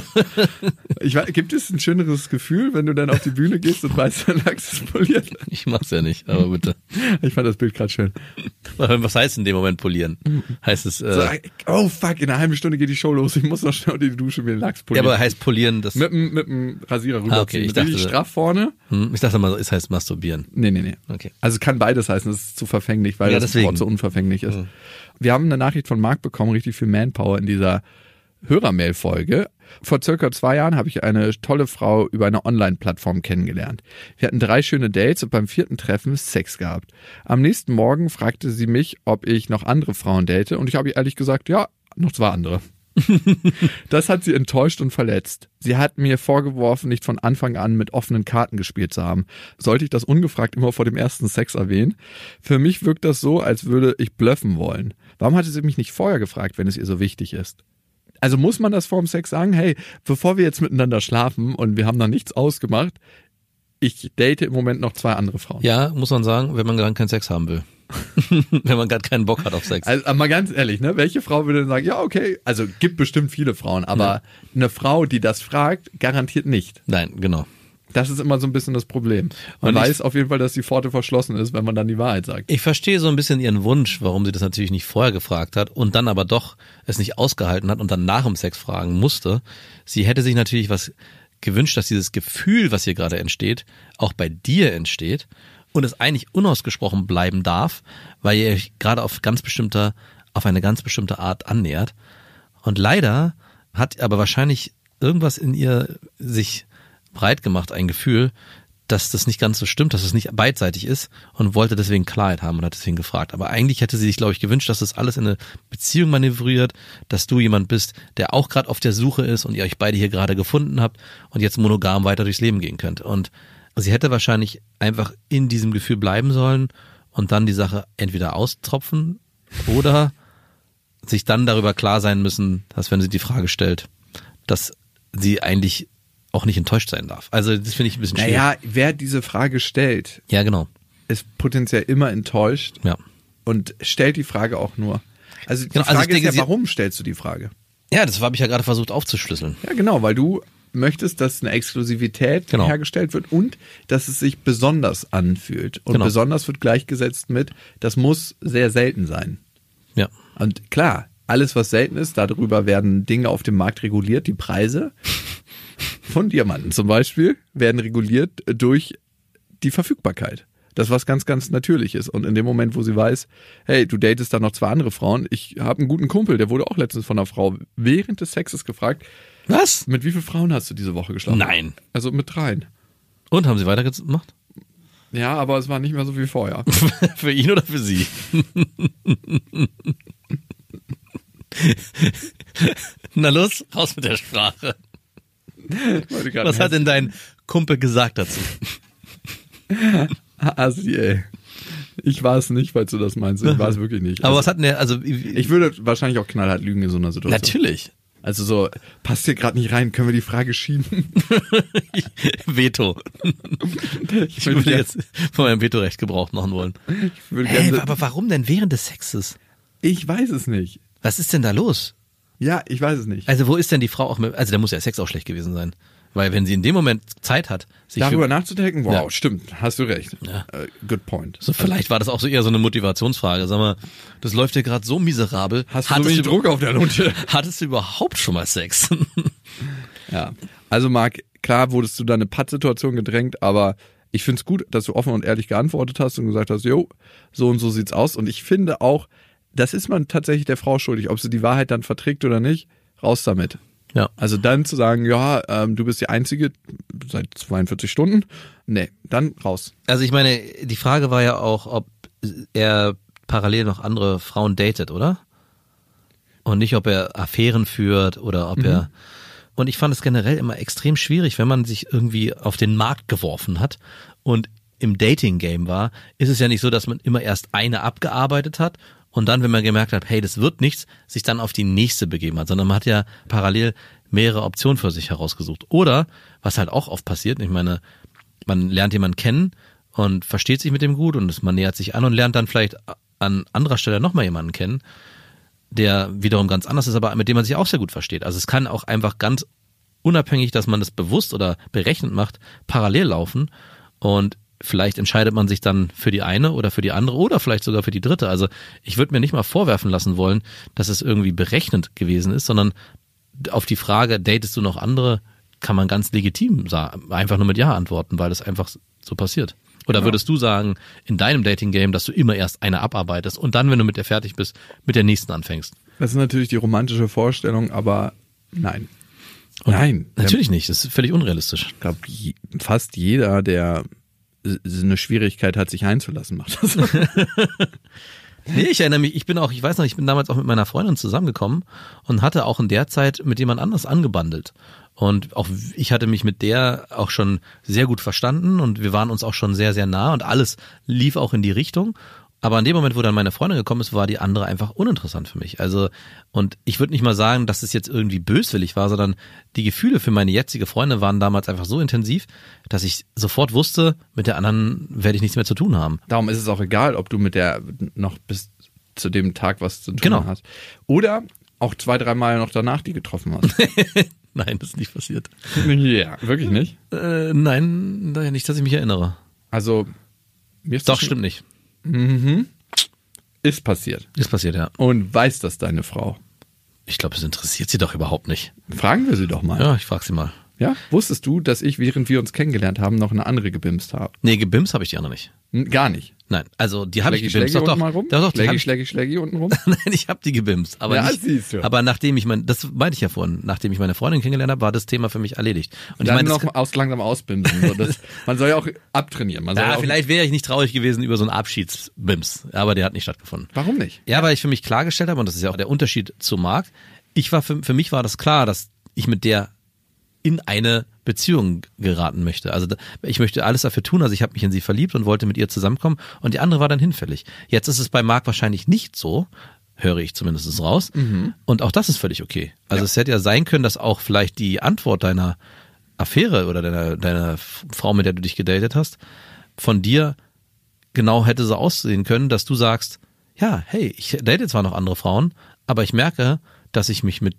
Gibt es ein schöneres Gefühl, wenn du dann auf die Bühne gehst und weißt, dein Lachs ist poliert? Ich mach's ja nicht, aber bitte. Ich fand das Bild gerade schön. Was heißt in dem Moment polieren? Heißt es... oh fuck, in einer halben Stunde geht die Show los. Ich muss noch schnell unter die Dusche mir den Lachs polieren. Ja, aber heißt polieren, das... Mit dem Rasierer rüberziehen. Okay, ich dachte, straff vorne. Ich dachte mal, es heißt masturbieren. Nee. Okay. Also kann beides heißen, das ist zu verfänglich, weil das Wort so unverfänglich ist. Wir haben eine Nachricht von Marc bekommen, richtig viel Manpower in dieser Hörermail-Folge. Vor circa 2 Jahren habe ich eine tolle Frau über eine Online-Plattform kennengelernt. Wir hatten 3 schöne Dates und beim 4. Treffen Sex gehabt. Am nächsten Morgen fragte sie mich, ob ich noch andere Frauen date, und ich habe ihr ehrlich gesagt, ja, noch 2 andere. Das hat sie enttäuscht und verletzt. Sie hat mir vorgeworfen, nicht von Anfang an mit offenen Karten gespielt zu haben. Sollte ich das ungefragt immer vor dem ersten Sex erwähnen? Für mich wirkt das so, als würde ich bluffen wollen. Warum hatte sie mich nicht vorher gefragt, wenn es ihr so wichtig ist? Also muss man das vor dem Sex sagen? Hey, bevor wir jetzt miteinander schlafen und wir haben noch nichts ausgemacht, ich date im Moment noch 2 andere Frauen. Ja, muss man sagen, wenn man dann keinen Sex haben will. Wenn man gerade keinen Bock hat auf Sex. Also mal ganz ehrlich, ne? Welche Frau würde denn sagen, ja okay, also gibt bestimmt viele Frauen, aber eine Frau, die das fragt, garantiert nicht. Nein, genau. Das ist immer so ein bisschen das Problem. Man weiß auf jeden Fall, dass die Pforte verschlossen ist, wenn man dann die Wahrheit sagt. Ich verstehe so ein bisschen ihren Wunsch, warum sie das natürlich nicht vorher gefragt hat und dann aber doch es nicht ausgehalten hat und dann nach dem Sex fragen musste. Sie hätte sich natürlich was gewünscht, dass dieses Gefühl, was hier gerade entsteht, auch bei dir entsteht und es eigentlich unausgesprochen bleiben darf, weil ihr euch gerade auf eine ganz bestimmte Art annähert. Und leider hat aber wahrscheinlich irgendwas in ihr sich breit gemacht, ein Gefühl, dass das nicht ganz so stimmt, dass es nicht beidseitig ist, und wollte deswegen Klarheit haben und hat deswegen gefragt. Aber eigentlich hätte sie sich, glaube ich, gewünscht, dass das alles in eine Beziehung manövriert, dass du jemand bist, der auch gerade auf der Suche ist und ihr euch beide hier gerade gefunden habt und jetzt monogam weiter durchs Leben gehen könnt. Und sie hätte wahrscheinlich einfach in diesem Gefühl bleiben sollen und dann die Sache entweder austropfen oder sich dann darüber klar sein müssen, dass, wenn sie die Frage stellt, dass sie eigentlich auch nicht enttäuscht sein darf. Also das finde ich ein bisschen schwierig. Naja, wer diese Frage stellt, ja, genau, ist potenziell immer enttäuscht, ja, und stellt die Frage auch nur. Also die genau, Frage also ich denke, ist ja, warum stellst du die Frage? Ja, das habe ich ja gerade versucht aufzuschlüsseln. Ja, genau, weil du möchtest, dass eine Exklusivität hergestellt wird und dass es sich besonders anfühlt. Und besonders wird gleichgesetzt mit, das muss sehr selten sein. Ja. Und klar, alles, was selten ist, darüber werden Dinge auf dem Markt reguliert, die Preise von Diamanten zum Beispiel werden reguliert durch die Verfügbarkeit. Das, was ganz, ganz natürlich ist. Und in dem Moment, wo sie weiß, hey, du datest da noch 2 andere Frauen, ich habe einen guten Kumpel, der wurde auch letztens von einer Frau während des Sexes gefragt, was? Mit wie vielen Frauen hast du diese Woche geschlafen? Nein. Also mit 3. Und, haben sie weitergemacht? Ja, aber es war nicht mehr so wie vorher. Für ihn oder für sie? Na los, raus mit der Sprache. Was hat denn dein Kumpel gesagt dazu? Also, ey. Ich war es nicht, falls du das meinst. Ich war es wirklich nicht. Aber was hat denn der, also... Ich würde wahrscheinlich auch knallhart lügen in so einer Situation. Natürlich. Also so, passt hier gerade nicht rein, können wir die Frage schieben? Veto. Ich würde jetzt von meinem Vetorecht Gebrauch machen wollen. Aber warum denn während des Sexes? Ich weiß es nicht. Was ist denn da los? Ja, ich weiß es nicht. Also wo ist denn die Frau auch mit, also da muss ja Sex auch schlecht gewesen sein. Weil wenn sie in dem Moment Zeit hat, sich darüber nachzudenken, wow, ja. Stimmt, hast du recht. Ja. Good point. So, vielleicht war das auch so eher so eine Motivationsfrage. Sag mal, das läuft ja gerade so miserabel. Hast du so wenig Druck auf der Lunte? Hattest du überhaupt schon mal Sex? Ja, also Marc, klar wurdest du da eine Pattsituation gedrängt, aber ich find's gut, dass du offen und ehrlich geantwortet hast und gesagt hast, jo, so und so sieht's aus. Und ich finde auch, das ist man tatsächlich der Frau schuldig, ob sie die Wahrheit dann verträgt oder nicht, raus damit. Ja. Also dann zu sagen, ja, du bist die Einzige seit 42 Stunden. Nee, dann raus. Also ich meine, die Frage war ja auch, ob er parallel noch andere Frauen datet, oder? Und nicht, ob er Affären führt oder ob er... Und ich fand es generell immer extrem schwierig, wenn man sich irgendwie auf den Markt geworfen hat und im Dating-Game war, ist es ja nicht so, dass man immer erst eine abgearbeitet hat und dann, wenn man gemerkt hat, hey, das wird nichts, sich dann auf die nächste begeben hat, sondern man hat ja parallel mehrere Optionen für sich herausgesucht. Oder, was halt auch oft passiert, ich meine, man lernt jemanden kennen und versteht sich mit dem gut und man nähert sich an und lernt dann vielleicht an anderer Stelle nochmal jemanden kennen, der wiederum ganz anders ist, aber mit dem man sich auch sehr gut versteht. Also es kann auch einfach ganz unabhängig, dass man das bewusst oder berechnet macht, parallel laufen und vielleicht entscheidet man sich dann für die eine oder für die andere oder vielleicht sogar für die dritte. Also ich würde mir nicht mal vorwerfen lassen wollen, dass es irgendwie berechnend gewesen ist, sondern auf die Frage, datest du noch andere, kann man ganz legitim einfach nur mit Ja antworten, weil das einfach so passiert. Oder würdest du sagen, in deinem Dating-Game, dass du immer erst eine abarbeitest und dann, wenn du mit der fertig bist, mit der nächsten anfängst? Das ist natürlich die romantische Vorstellung, aber nein. Und nein. Natürlich nicht, das ist völlig unrealistisch. Ich glaube, fast jeder, der eine Schwierigkeit hat, sich einzulassen, macht das. Nee, ich erinnere mich, ich bin damals auch mit meiner Freundin zusammengekommen und hatte auch in der Zeit mit jemand anders angebandelt. Und auch ich hatte mich mit der auch schon sehr gut verstanden und wir waren uns auch schon sehr, sehr nah und alles lief auch in die Richtung. Aber in dem Moment, wo dann meine Freundin gekommen ist, war die andere einfach uninteressant für mich. Also, und ich würde nicht mal sagen, dass es jetzt irgendwie böswillig war, sondern die Gefühle für meine jetzige Freundin waren damals einfach so intensiv, dass ich sofort wusste, mit der anderen werde ich nichts mehr zu tun haben. Darum ist es auch egal, ob du mit der noch bis zu dem Tag was zu tun hast. Oder auch 2-3 Mal noch danach die getroffen hast. Nein, das ist nicht passiert. Ja, wirklich nicht? Nein, nicht, dass ich mich erinnere. Also, mir ist Doch, stimmt nicht. Ist passiert. Ist passiert, ja. Und weiß das deine Frau? Ich glaube, es interessiert sie doch überhaupt nicht. Fragen wir sie doch mal. Ja, ich frage sie mal. Ja? Wusstest du, dass ich, während wir uns kennengelernt haben, noch eine andere gebimst habe? Nee, gebimst habe ich die andere nicht. Gar nicht. Nein, also die habe ich gebimst. Doch, mal rum? Doch, Schlägi unten rum? Nein, ich habe die gebimst. Aber ja, nicht, siehst du. Aber nachdem das meinte ich ja vorhin, nachdem ich meine Freundin kennengelernt habe, war das Thema für mich erledigt. Und dann ich meine, noch langsam ausbimsen. So, man soll ja auch abtrainieren. Man soll ja auch vielleicht wäre ich nicht traurig gewesen über so einen Abschiedsbims, aber der hat nicht stattgefunden. Warum nicht? Ja, weil ich für mich klargestellt habe, und das ist ja auch der Unterschied zu Marc, für mich war das klar, dass ich mit der in eine Beziehung geraten möchte. Also ich möchte alles dafür tun, also ich habe mich in sie verliebt und wollte mit ihr zusammenkommen und die andere war dann hinfällig. Jetzt ist es bei Marc wahrscheinlich nicht so, höre ich zumindest raus. Und auch das ist völlig okay. Also es hätte ja sein können, dass auch vielleicht die Antwort deiner Affäre oder deiner Frau, mit der du dich gedatet hast, von dir genau hätte so aussehen können, dass du sagst, ja, hey, ich date zwar noch andere Frauen, aber ich merke, dass ich mich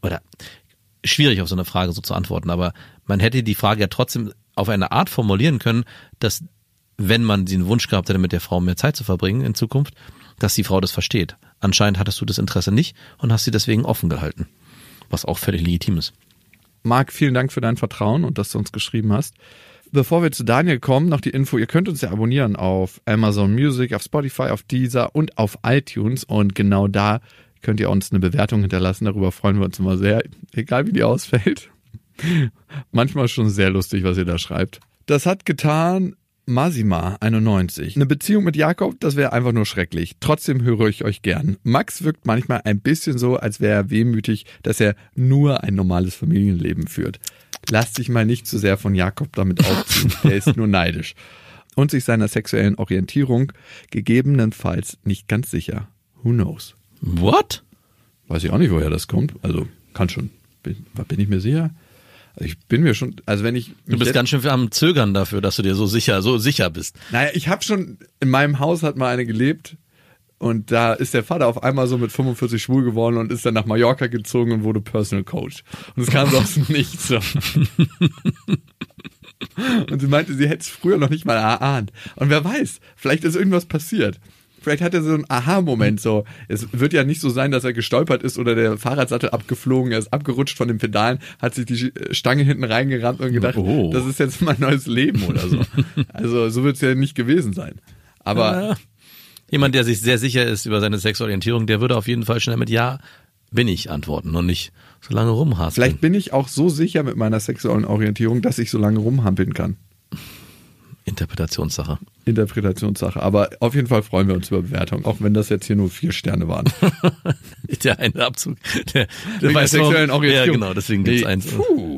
schwierig auf so eine Frage so zu antworten, aber man hätte die Frage ja trotzdem auf eine Art formulieren können, dass, wenn man den Wunsch gehabt hätte, mit der Frau mehr Zeit zu verbringen in Zukunft, dass die Frau das versteht. Anscheinend hattest du das Interesse nicht und hast sie deswegen offen gehalten, was auch völlig legitim ist. Marc, vielen Dank für dein Vertrauen und dass du uns geschrieben hast. Bevor wir zu Daniel kommen, noch die Info, ihr könnt uns ja abonnieren auf Amazon Music, auf Spotify, auf Deezer und auf iTunes und genau da könnt ihr uns eine Bewertung hinterlassen. Darüber freuen wir uns immer sehr, egal wie die ausfällt. Manchmal schon sehr lustig, was ihr da schreibt. Das hat getan Masima 91. Eine Beziehung mit Jakob, das wäre einfach nur schrecklich. Trotzdem höre ich euch gern. Max wirkt manchmal ein bisschen so, als wäre er wehmütig, dass er nur ein normales Familienleben führt. Lasst dich mal nicht zu sehr von Jakob damit aufziehen. Der ist nur neidisch. Und sich seiner sexuellen Orientierung gegebenenfalls nicht ganz sicher. Who knows? What? Weiß ich auch nicht, woher das kommt. Also kann schon. Bin ich mir sicher? Also ich bin mir schon, also wenn ich... Du bist ganz schön am Zögern dafür, dass du dir so sicher bist. Naja, ich habe schon, in meinem Haus hat mal eine gelebt und da ist der Vater auf einmal so mit 45 schwul geworden und ist dann nach Mallorca gezogen und wurde Personal Coach. Und es kam so aus dem Nichts. So. Und sie meinte, sie hätte es früher noch nicht mal erahnt. Und wer weiß, vielleicht ist irgendwas passiert. Vielleicht hat er so einen Aha-Moment, so. Es wird ja nicht so sein, dass er gestolpert ist oder der Fahrradsattel abgeflogen, er ist abgerutscht von den Pedalen, hat sich die Stange hinten reingerammt und gedacht, das ist jetzt mein neues Leben oder so. Also so wird es ja nicht gewesen sein. Aber jemand, der sich sehr sicher ist über seine Sexualorientierung, der würde auf jeden Fall schnell mit Ja bin ich antworten und nicht so lange rumhaspeln. Vielleicht bin ich auch so sicher mit meiner sexuellen Orientierung, dass ich so lange rumhampeln kann. Interpretationssache. Aber auf jeden Fall freuen wir uns über Bewertungen, auch wenn das jetzt hier nur 4 Sterne waren. Der eine Abzug. Der weiß sexuellen Orientierung. Ja, genau, deswegen gibt's eins.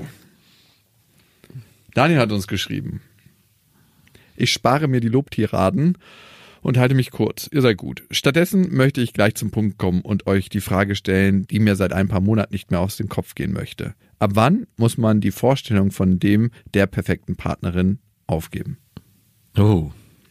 Daniel hat uns geschrieben. Ich spare mir die Lobtiraden und halte mich kurz. Ihr seid gut. Stattdessen möchte ich gleich zum Punkt kommen und euch die Frage stellen, die mir seit ein paar Monaten nicht mehr aus dem Kopf gehen möchte. Ab wann muss man die Vorstellung von der perfekten Partnerin aufgeben? Oh.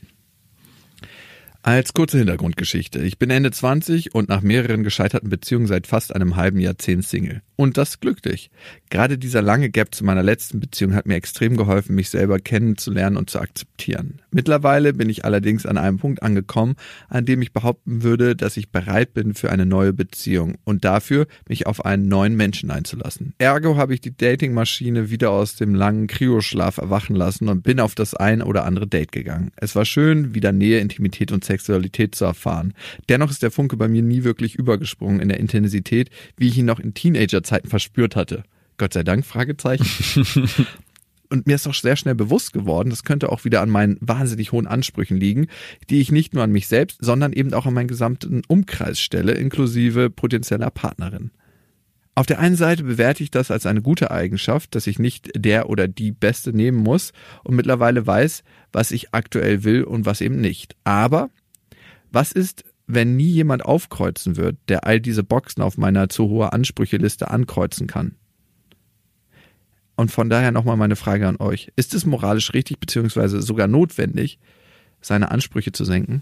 Als kurze Hintergrundgeschichte. Ich bin Ende 20 und nach mehreren gescheiterten Beziehungen seit fast einem halben Jahrzehnt Single. Und das glücklich. Gerade dieser lange Gap zu meiner letzten Beziehung hat mir extrem geholfen, mich selber kennenzulernen und zu akzeptieren. Mittlerweile bin ich allerdings an einem Punkt angekommen, an dem ich behaupten würde, dass ich bereit bin für eine neue Beziehung und dafür, mich auf einen neuen Menschen einzulassen. Ergo habe ich die Datingmaschine wieder aus dem langen Kryoschlaf erwachen lassen und bin auf das ein oder andere Date gegangen. Es war schön, wieder Nähe, Intimität und Sexualität zu erfahren. Dennoch ist der Funke bei mir nie wirklich übergesprungen in der Intensität, wie ich ihn noch in Teenagerzeiten verspürt hatte. Gott sei Dank, Fragezeichen. Und mir ist auch sehr schnell bewusst geworden, das könnte auch wieder an meinen wahnsinnig hohen Ansprüchen liegen, die ich nicht nur an mich selbst, sondern eben auch an meinen gesamten Umkreis stelle, inklusive potenzieller Partnerin. Auf der einen Seite bewerte ich das als eine gute Eigenschaft, dass ich nicht der oder die Beste nehmen muss und mittlerweile weiß, was ich aktuell will und was eben nicht. Aber was ist, wenn nie jemand aufkreuzen wird, der all diese Boxen auf meiner zu hohe Ansprücheliste ankreuzen kann? Und von daher nochmal meine Frage an euch. Ist es moralisch richtig bzw. sogar notwendig, seine Ansprüche zu senken?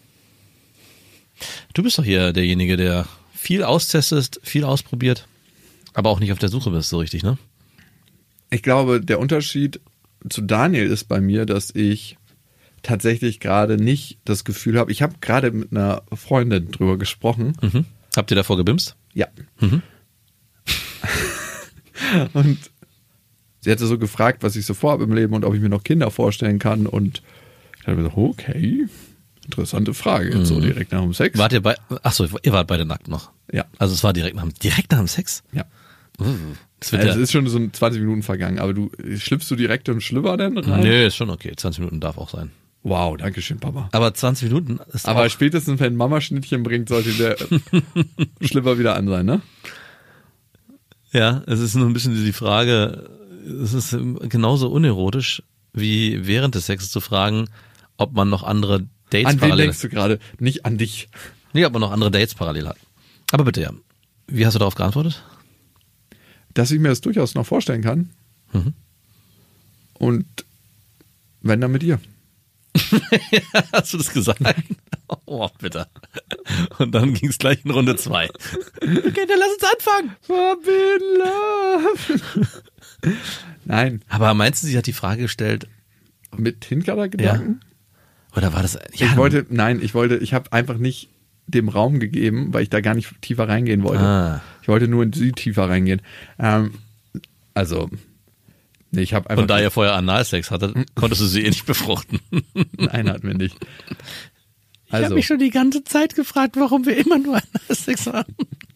Du bist doch hier derjenige, der viel austestet, viel ausprobiert, aber auch nicht auf der Suche bist, so richtig, ne? Ich glaube, der Unterschied zu Daniel ist bei mir, dass ich tatsächlich gerade nicht das Gefühl habe, ich habe gerade mit einer Freundin drüber gesprochen. Mhm. Habt ihr davor gebimst? Ja. Mhm. Und sie hatte so gefragt, was ich so vorhabe im Leben und ob ich mir noch Kinder vorstellen kann. Und ich habe gesagt, okay, interessante Frage, jetzt so direkt nach dem Sex. Wart ihr ihr wart beide nackt noch? Ja. Also es war direkt nach dem Sex? Ja. Das wird Es ist schon so 20 Minuten vergangen, aber schlüpfst du direkt im Schlüpper denn rein? Nee, ist schon okay. 20 Minuten darf auch sein. Wow, danke schön, Papa. Aber 20 Minuten ist Aber auch... spätestens, wenn Mama Schnittchen bringt, sollte der Schlüpper wieder an sein, ne? Ja, es ist nur ein bisschen die Frage, es ist genauso unerotisch, wie während des Sexes zu fragen, ob man noch andere Dates An wen parallel denkst du gerade? Nicht an dich. Nee, ob man noch andere Dates parallel hat. Aber bitte, ja. Wie hast du darauf geantwortet? Dass ich mir das durchaus noch vorstellen kann. Mhm. Und wenn, dann mit ihr. Hast du das gesagt? Oh, bitte. Und dann ging es gleich in Runde 2. Okay, dann lass uns anfangen. Forbidden Love. Nein. Aber meinst du, sie hat die Frage gestellt? Mit Hintergedanken? Ja. Oder war das... Ja, Ich habe einfach nicht dem Raum gegeben, weil ich da gar nicht tiefer reingehen wollte. Ich wollte nur in sie tiefer reingehen. Ich habe einfach... Und da ihr vorher Analsex hattet, konntest du sie eh nicht befruchten. Nein, hatten wir nicht. Ich habe mich schon die ganze Zeit gefragt, warum wir immer nur Analsex haben.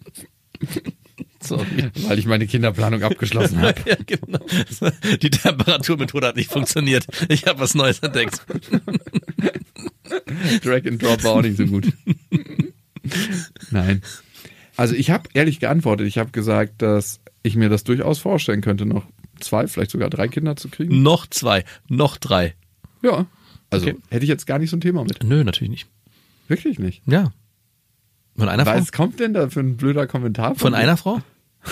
Sorry. Weil ich meine Kinderplanung abgeschlossen habe. Ja, genau. Die Temperaturmethode hat nicht funktioniert. Ich habe was Neues entdeckt. Drag and Drop war auch nicht so gut. Nein. Also ich habe ehrlich geantwortet. Ich habe gesagt, dass ich mir das durchaus vorstellen könnte, noch 2, vielleicht sogar 3 Kinder zu kriegen. Noch 2, noch 3. Ja. Also Okay. hätte ich jetzt gar nicht so ein Thema mit. Nö, natürlich nicht. Wirklich nicht. Ja. Von einer Frau? Was kommt denn da für ein blöder Kommentar? Von einer Frau?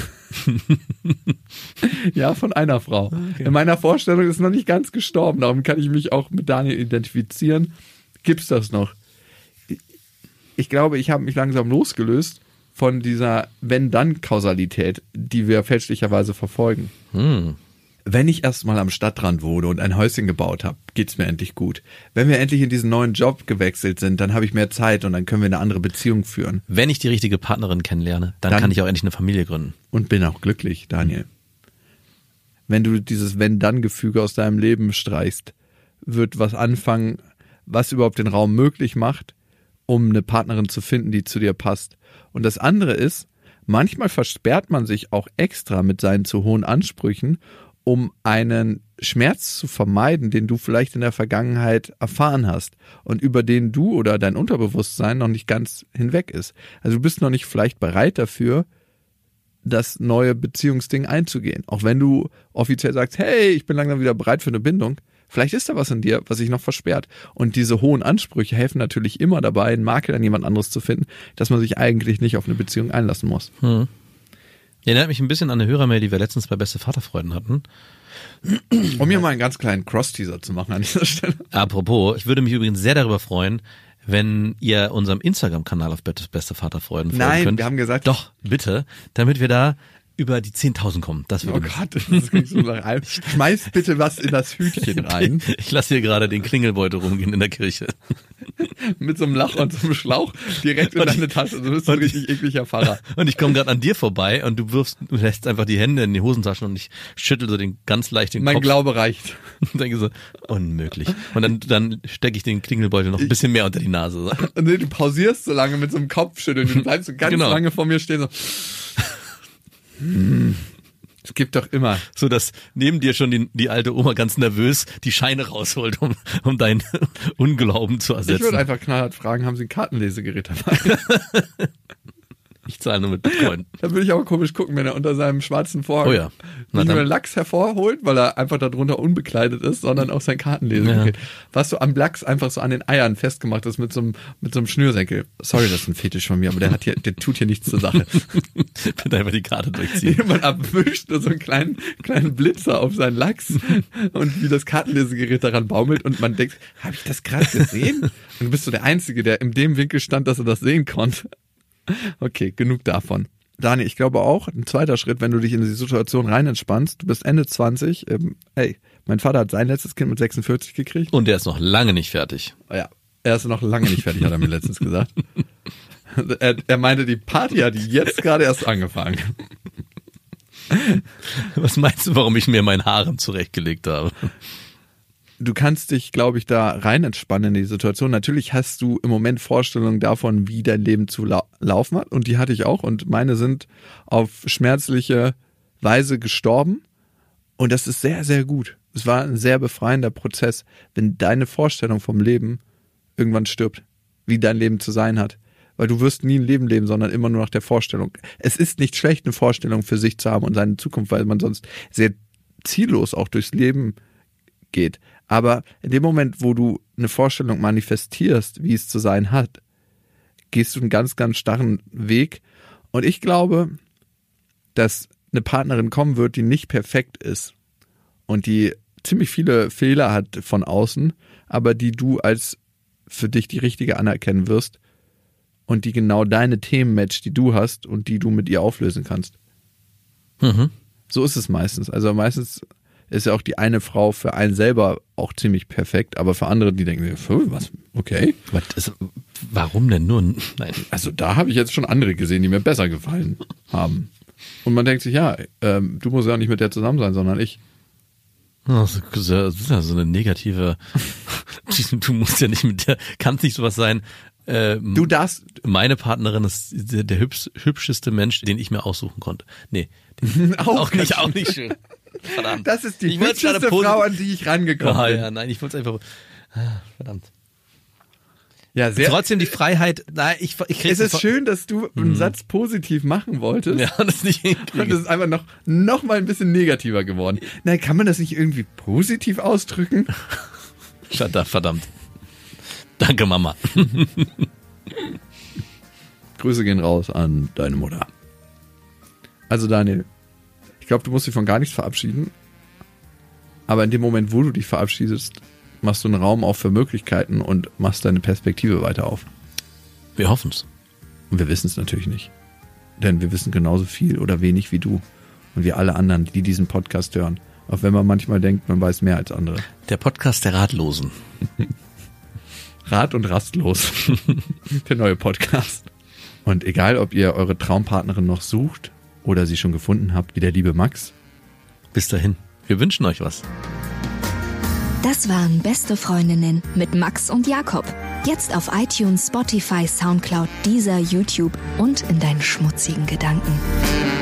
Ja, von einer Frau. Okay. In meiner Vorstellung ist noch nicht ganz gestorben, darum kann ich mich auch mit Daniel identifizieren. Gibt's das noch? Ich glaube, ich habe mich langsam losgelöst von dieser Wenn-Dann-Kausalität, die wir fälschlicherweise verfolgen. Wenn ich erstmal am Stadtrand wohne und ein Häuschen gebaut habe, geht's mir endlich gut. Wenn wir endlich in diesen neuen Job gewechselt sind, dann habe ich mehr Zeit und dann können wir eine andere Beziehung führen. Wenn ich die richtige Partnerin kennenlerne, dann kann ich auch endlich eine Familie gründen. Und bin auch glücklich, Daniel. Wenn du dieses Wenn-Dann-Gefüge aus deinem Leben streichst, wird was anfangen, was überhaupt den Raum möglich macht, um eine Partnerin zu finden, die zu dir passt. Und das andere ist, manchmal versperrt man sich auch extra mit seinen zu hohen Ansprüchen, um einen Schmerz zu vermeiden, den du vielleicht in der Vergangenheit erfahren hast und über den du oder dein Unterbewusstsein noch nicht ganz hinweg ist. Also du bist noch nicht vielleicht bereit dafür, das neue Beziehungsding einzugehen. Auch wenn du offiziell sagst, hey, ich bin langsam wieder bereit für eine Bindung. Vielleicht ist da was in dir, was sich noch versperrt. Und diese hohen Ansprüche helfen natürlich immer dabei, einen Makel an jemand anderes zu finden, dass man sich eigentlich nicht auf eine Beziehung einlassen muss. Erinnert mich ein bisschen an eine Hörermail, die wir letztens bei Beste Vaterfreuden hatten. Um hier mal einen ganz kleinen Cross-Teaser zu machen an dieser Stelle. Apropos, ich würde mich übrigens sehr darüber freuen, wenn ihr unserem Instagram-Kanal auf Beste Vaterfreuden folgen könnt. Nein, wir haben gesagt... Doch, bitte, damit wir da über die 10.000 kommen. Das oh Gott, das klingt so nach allem. Schmeiß bitte was in das Hütchen rein. Ich lasse hier gerade den Klingelbeutel rumgehen in der Kirche. Mit so einem Lach und so einem Schlauch direkt in deine Tasche. Du bist ein richtig ekliger Pfarrer. Und ich komme gerade an dir vorbei und du lässt einfach die Hände in die Hosentaschen und ich schüttel so ganz leicht den Kopf. Mein Glaube reicht. Und denke so, unmöglich. Und dann stecke ich den Klingelbeutel noch ein bisschen mehr unter die Nase. Nee, du pausierst so lange mit so einem Kopfschütteln. Du bleibst so ganz lange vor mir stehen so... Es gibt doch immer. So, dass neben dir schon die alte Oma ganz nervös die Scheine rausholt, um deinen Unglauben zu ersetzen. Ich würde einfach knallhart fragen, haben Sie ein Kartenlesegerät dabei? Ich zahle nur mit Bitcoin. Da würde ich aber komisch gucken, wenn er unter seinem schwarzen Vorhang nicht nur den Lachs hervorholt, weil er einfach darunter unbekleidet ist, sondern auch sein Kartenlesegerät. Ja. Was so am Lachs einfach so an den Eiern festgemacht ist mit so einem Schnürsenkel. Sorry, das ist ein Fetisch von mir, aber der tut hier nichts zur Sache. Bitte einfach die Karte durchziehen. Jemand abwischt so einen kleinen Blitzer auf seinen Lachs und wie das Kartenlesegerät daran baumelt und man denkt, habe ich das gerade gesehen? Und du bist so der Einzige, der in dem Winkel stand, dass er das sehen konnte. Okay, genug davon. Dani, ich glaube auch, ein zweiter Schritt, wenn du dich in die Situation rein entspannst, du bist Ende 20, mein Vater hat sein letztes Kind mit 46 gekriegt. Und der ist noch lange nicht fertig. Ja, er ist noch lange nicht fertig, hat er mir letztens gesagt. Er meinte, die Party hat jetzt gerade erst angefangen. Was meinst du, warum ich mir mein Harem zurechtgelegt habe? Du kannst dich, glaube ich, da rein entspannen in die Situation. Natürlich hast du im Moment Vorstellungen davon, wie dein Leben zu laufen hat. Und die hatte ich auch. Und meine sind auf schmerzliche Weise gestorben. Und das ist sehr, sehr gut. Es war ein sehr befreiender Prozess, wenn deine Vorstellung vom Leben irgendwann stirbt. Wie dein Leben zu sein hat. Weil du wirst nie ein Leben leben, sondern immer nur nach der Vorstellung. Es ist nicht schlecht, eine Vorstellung für sich zu haben und seine Zukunft, weil man sonst sehr ziellos auch durchs Leben geht. Aber in dem Moment, wo du eine Vorstellung manifestierst, wie es zu sein hat, gehst du einen ganz, ganz starren Weg. Und ich glaube, dass eine Partnerin kommen wird, die nicht perfekt ist und die ziemlich viele Fehler hat von außen, aber die du als für dich die richtige anerkennen wirst und die genau deine Themen matcht, die du hast und die du mit ihr auflösen kannst. Mhm. So ist es meistens. Also meistens ist ja auch die eine Frau für einen selber auch ziemlich perfekt, aber für andere, die denken, was? Okay. Warum denn nur? Nein. Also da habe ich jetzt schon andere gesehen, die mir besser gefallen haben. Und man denkt sich, du musst ja nicht mit der zusammen sein, sondern ich. Das ist ja so eine negative, du musst ja nicht mit der, kannst nicht sowas sein. Du darfst. Meine Partnerin ist der hübscheste Mensch, den ich mir aussuchen konnte. Nee. Auch nicht schön. Verdammt. Das ist die hübscheste Frau, an die ich rangekommen bin. Ja, nein, ich wollte es einfach. Verdammt. Ja, sehr. Trotzdem die Freiheit. Nein, ich es ist schön, dass du einen Satz positiv machen wolltest. Ja, das nicht hinkriegen. Und das ist einfach noch mal ein bisschen negativer geworden. Nein, kann man das nicht irgendwie positiv ausdrücken? Verdammt. Danke, Mama. Grüße gehen raus an deine Mutter. Also Daniel, ich glaube, du musst dich von gar nichts verabschieden. Aber in dem Moment, wo du dich verabschiedest, machst du einen Raum auf für Möglichkeiten und machst deine Perspektive weiter auf. Wir hoffen's. Und wir wissen es natürlich nicht. Denn wir wissen genauso viel oder wenig wie du und wie alle anderen, die diesen Podcast hören. Auch wenn man manchmal denkt, man weiß mehr als andere. Der Podcast der Ratlosen. Rat und rastlos. Der neue Podcast. Und egal, ob ihr eure Traumpartnerin noch sucht oder sie schon gefunden habt, wie der liebe Max. Bis dahin. Wir wünschen euch was. Das waren Beste Freundinnen mit Max und Jakob. Jetzt auf iTunes, Spotify, Soundcloud, Deezer, YouTube und in deinen schmutzigen Gedanken.